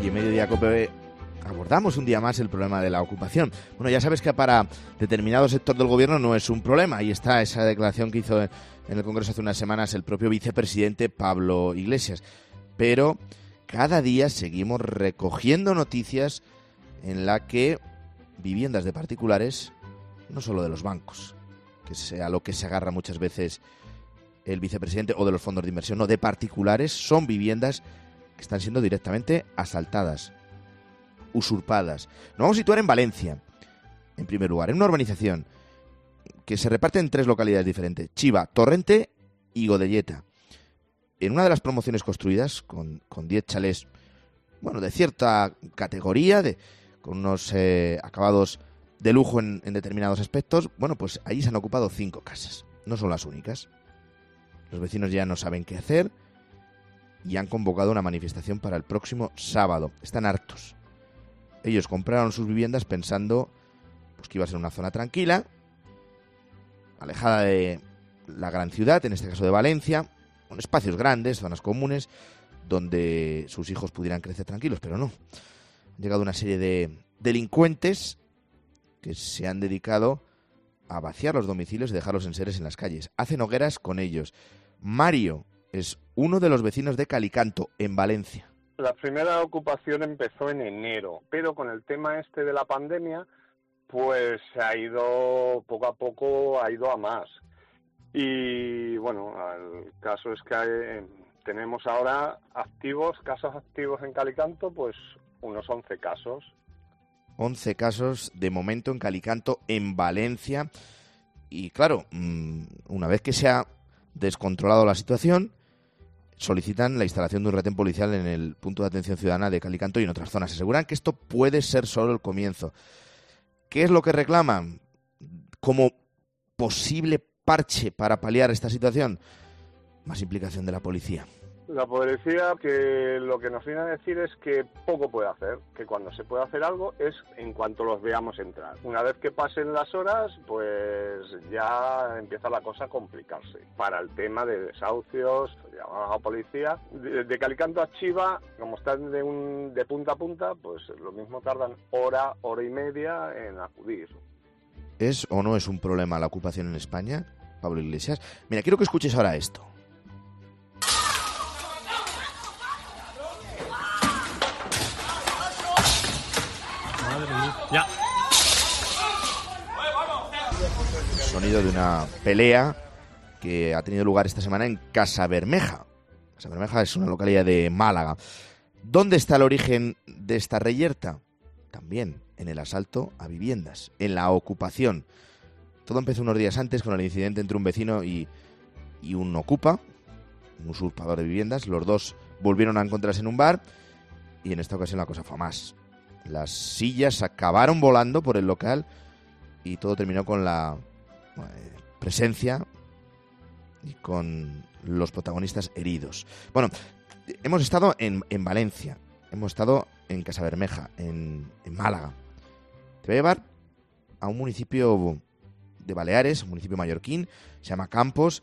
en Mediodía COPE abordamos un día más el problema de la ocupación. Bueno, ya sabes que para determinado sector del gobierno no es un problema. Ahí está esa declaración que hizo en el Congreso hace unas semanas el propio vicepresidente Pablo Iglesias. Pero cada día seguimos recogiendo noticias en la que viviendas de particulares, no solo de los bancos, que es a lo que se agarra muchas veces el vicepresidente, o de los fondos de inversión, no, de particulares, son viviendas que están siendo directamente asaltadas, usurpadas. Nos vamos a situar en Valencia, en primer lugar, en una urbanización que se reparte en 3 localidades diferentes: Chiva, Torrente y Godelleta. En una de las promociones construidas, con 10 chalés, bueno, de cierta categoría, con unos acabados de lujo en determinados aspectos, bueno, pues allí se han ocupado 5 casas. No son las únicas. Los vecinos ya no saben qué hacer y han convocado una manifestación para el próximo sábado. Están hartos. Ellos compraron sus viviendas pensando pues, que iba a ser una zona tranquila, alejada de la gran ciudad, en este caso de Valencia, con espacios grandes, zonas comunes, donde sus hijos pudieran crecer tranquilos, pero no. Han llegado una serie de delincuentes que se han dedicado a vaciar los domicilios y dejarlos enseres en las calles. Hacen hogueras con ellos. Mario es uno de los vecinos de Calicanto, en Valencia. La primera ocupación empezó en enero, pero con el tema de la pandemia, pues ha ido poco a poco, ha ido a más. Y bueno, el caso es que tenemos ahora casos activos en Calicanto, pues unos 11 casos. 11 casos de momento en Calicanto, en Valencia. Y claro, una vez que se ha descontrolado la situación, solicitan la instalación de un retén policial en el punto de atención ciudadana de Calicanto y en otras zonas. Aseguran que esto puede ser solo el comienzo. ¿Qué es lo que reclaman como posible parche para paliar esta situación? Más implicación de la policía. La policía, que lo que nos viene a decir es que poco puede hacer, que cuando se puede hacer algo es en cuanto los veamos entrar. Una vez que pasen las horas, pues ya empieza la cosa a complicarse. Para el tema de desahucios, llamamos a la policía. De Calicanto a Chiva, como están de punta a punta, pues lo mismo tardan hora y media en acudir. ¿Es o no es un problema la ocupación en España, Pablo Iglesias? Mira, quiero que escuches ahora esto. Ya. Sonido de una pelea que ha tenido lugar esta semana en Casabermeja. Casabermeja es una localidad de Málaga. ¿Dónde está el origen de esta reyerta? También en el asalto a viviendas, en la ocupación. Todo empezó unos días antes con el incidente entre un vecino y un ocupa, un usurpador de viviendas. Los dos volvieron a encontrarse en un bar y en esta ocasión la cosa fue a más. Las sillas acabaron volando por el local y todo terminó con la presencia y con los protagonistas heridos. Bueno, hemos estado en Valencia, hemos estado en Casabermeja, en Málaga. Te voy a llevar a un municipio de Baleares, un municipio mallorquín, se llama Campos,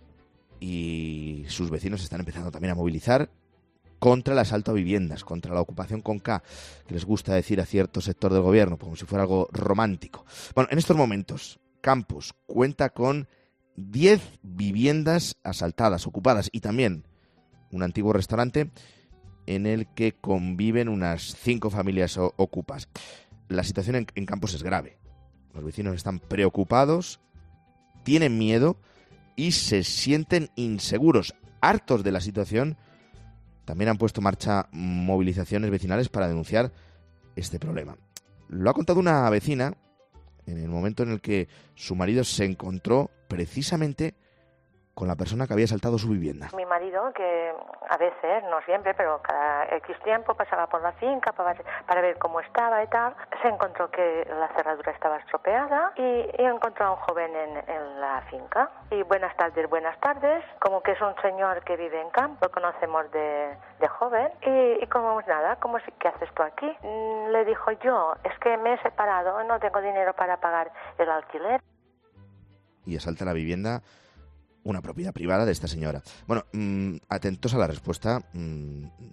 y sus vecinos están empezando también a movilizar contra el asalto a viviendas, contra la ocupación con K, que les gusta decir a cierto sector del gobierno, como si fuera algo romántico. Bueno, en estos momentos, Campos cuenta con 10 viviendas asaltadas, ocupadas, y también un antiguo restaurante en el que conviven unas 5 familias ocupas. La situación en Campos es grave. Los vecinos están preocupados, tienen miedo y se sienten inseguros, hartos de la situación. También han puesto en marcha movilizaciones vecinales para denunciar este problema. Lo ha contado una vecina en el momento en el que su marido se encontró precisamente con la persona que había asaltado su vivienda. Mi marido, que a veces, no siempre, pero cada X tiempo pasaba por la finca para ver cómo estaba y tal, se encontró que la cerradura estaba estropeada y encontró a un joven en la finca. Y buenas tardes, como que es un señor que vive en campo, lo conocemos de joven, y como nada, ¿qué haces tú aquí? Le dijo yo, es que me he separado, no tengo dinero para pagar el alquiler. Y asalta la vivienda, una propiedad privada de esta señora. Bueno, atentos a la respuesta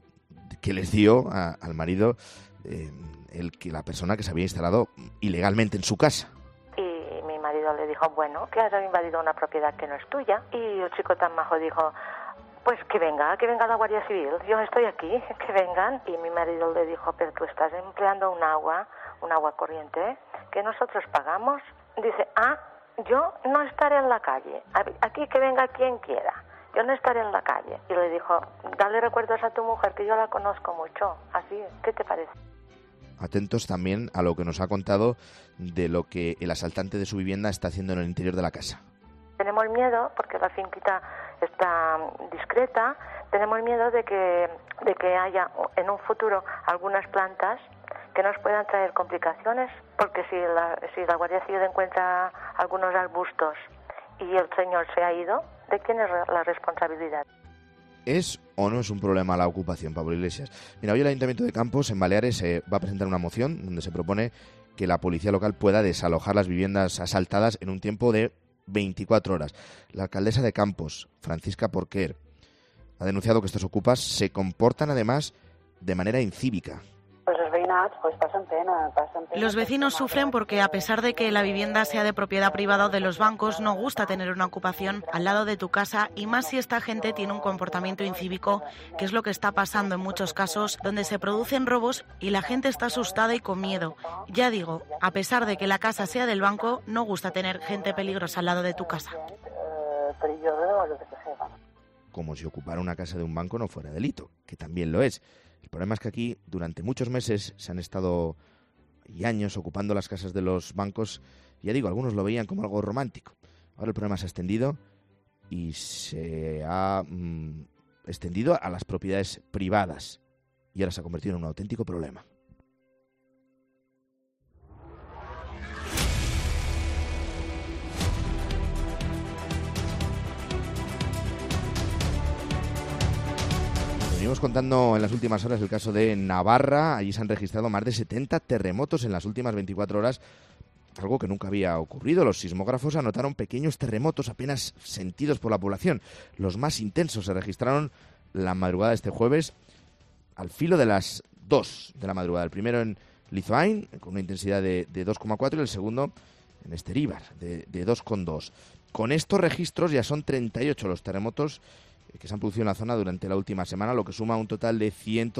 que les dio al marido la persona que se había instalado ilegalmente en su casa. Y mi marido le dijo, bueno, que has invadido una propiedad que no es tuya. Y el chico tan majo dijo, pues que venga la Guardia Civil, yo estoy aquí, que vengan. Y mi marido le dijo, pero tú estás empleando un agua corriente que nosotros pagamos. Dice, yo no estaré en la calle, aquí que venga quien quiera, yo no estaré en la calle. Y le dijo, dale recuerdos a tu mujer, que yo la conozco mucho, así, ¿qué te parece? Atentos también a lo que nos ha contado de lo que el asaltante de su vivienda está haciendo en el interior de la casa. Tenemos miedo, porque la finquita está discreta, tenemos miedo de que haya en un futuro algunas plantas que nos puedan traer complicaciones, porque si la Guardia Civil encuentra algunos arbustos y el señor se ha ido, ¿de quién es la responsabilidad? ¿Es o no es un problema la ocupación, Pablo Iglesias? Mira, hoy el Ayuntamiento de Campos, en Baleares, va a presentar una moción donde se propone que la policía local pueda desalojar las viviendas asaltadas en un tiempo de 24 horas. La alcaldesa de Campos, Francisca Porquer, ha denunciado que estos ocupas se comportan además de manera incívica. Los vecinos sufren porque, a pesar de que la vivienda sea de propiedad privada o de los bancos, no gusta tener una ocupación al lado de tu casa, y más si esta gente tiene un comportamiento incívico, que es lo que está pasando en muchos casos, donde se producen robos y la gente está asustada y con miedo. Ya digo, a pesar de que la casa sea del banco, no gusta tener gente peligrosa al lado de tu casa. Como si ocupar una casa de un banco no fuera delito, que también lo es. El problema es que aquí durante muchos meses se han estado y años ocupando las casas de los bancos. Ya digo, algunos lo veían como algo romántico. Ahora el problema se ha extendido y se ha extendido a las propiedades privadas y ahora se ha convertido en un auténtico problema. Venimos contando en las últimas horas el caso de Navarra. Allí se han registrado más de 70 terremotos en las últimas 24 horas, algo que nunca había ocurrido. Los sismógrafos anotaron pequeños terremotos apenas sentidos por la población. Los más intensos se registraron la madrugada de este jueves, al filo de las 2 de la madrugada. El primero en Lizoain, con una intensidad de 2,4, y el segundo en Esteríbar, de 2,2. Con estos registros ya son 38 los terremotos que se han producido en la zona durante la última semana, lo que suma un total de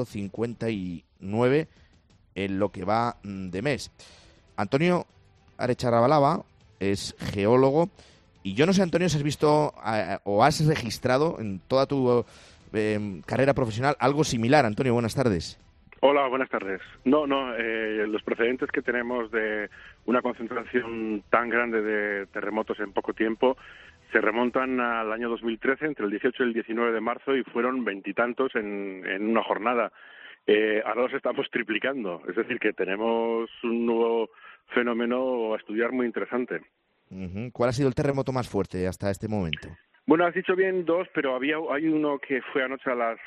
159 en lo que va de mes. Antonio Arecharrabalaba es geólogo y yo no sé, Antonio, si has visto o has registrado en toda tu carrera profesional algo similar. Antonio, buenas tardes. Hola, buenas tardes. Los precedentes que tenemos de una concentración tan grande de terremotos en poco tiempo se remontan al año 2013, entre el 18 y el 19 de marzo, y fueron veintitantos en una jornada. Ahora los estamos triplicando, es decir, que tenemos un nuevo fenómeno a estudiar muy interesante. Uh-huh. ¿Cuál ha sido el terremoto más fuerte hasta este momento? Bueno, has dicho bien dos, pero hay uno que fue anoche a las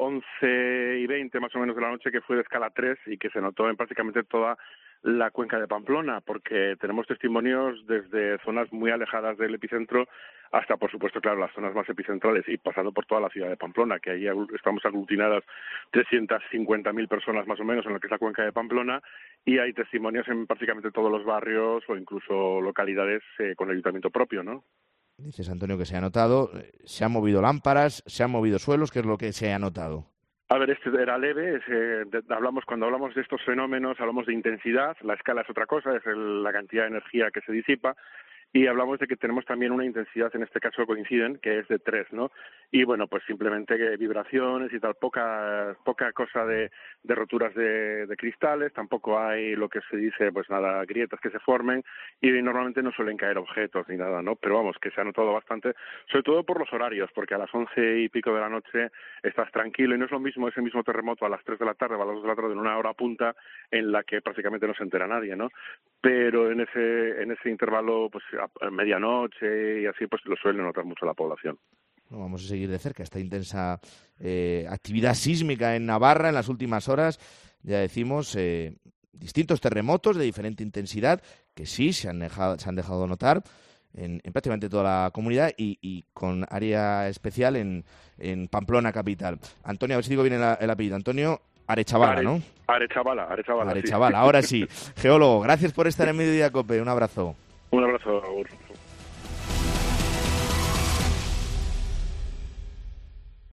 11:20 más o menos de la noche, que fue de escala 3 y que se notó en prácticamente toda la cuenca de Pamplona, porque tenemos testimonios desde zonas muy alejadas del epicentro hasta, por supuesto, claro, las zonas más epicentrales y pasando por toda la ciudad de Pamplona, que ahí estamos aglutinadas 350.000 personas más o menos en lo que es la cuenca de Pamplona, y hay testimonios en prácticamente todos los barrios o incluso localidades con ayuntamiento propio, ¿no? Dices, Antonio, que se ha notado, se han movido lámparas, se han movido suelos, ¿qué es lo que se ha notado? A ver, este era leve. Cuando hablamos de estos fenómenos, hablamos de intensidad. La escala es otra cosa, es la cantidad de energía que se disipa. Y hablamos de que tenemos también una intensidad, en este caso coinciden, que es de 3, ¿no? Y bueno, pues simplemente vibraciones y tal, poca cosa de roturas de cristales, tampoco hay lo que se dice, pues nada, grietas que se formen, y normalmente no suelen caer objetos ni nada, ¿no? Pero vamos, que se ha notado bastante, sobre todo por los horarios, porque a las 11 y pico de la noche estás tranquilo, y no es lo mismo ese mismo terremoto a las 3 de la tarde o a las 2 de la tarde en una hora punta en la que prácticamente no se entera nadie, ¿no? Pero en ese intervalo, pues a medianoche y así, pues lo suele notar mucho la población. Bueno, vamos a seguir de cerca esta intensa actividad sísmica en Navarra en las últimas horas. Ya decimos, distintos terremotos de diferente intensidad que sí se han dejado notar en prácticamente toda la comunidad y con área especial en Pamplona capital. Antonio, a ver si digo bien el apellido. Antonio Arechavala, ¿no? Arechavala, Arechavala, sí. Ahora sí. Geólogo, gracias por estar en Mediodía Cope. Un abrazo. Un abrazo, Agur.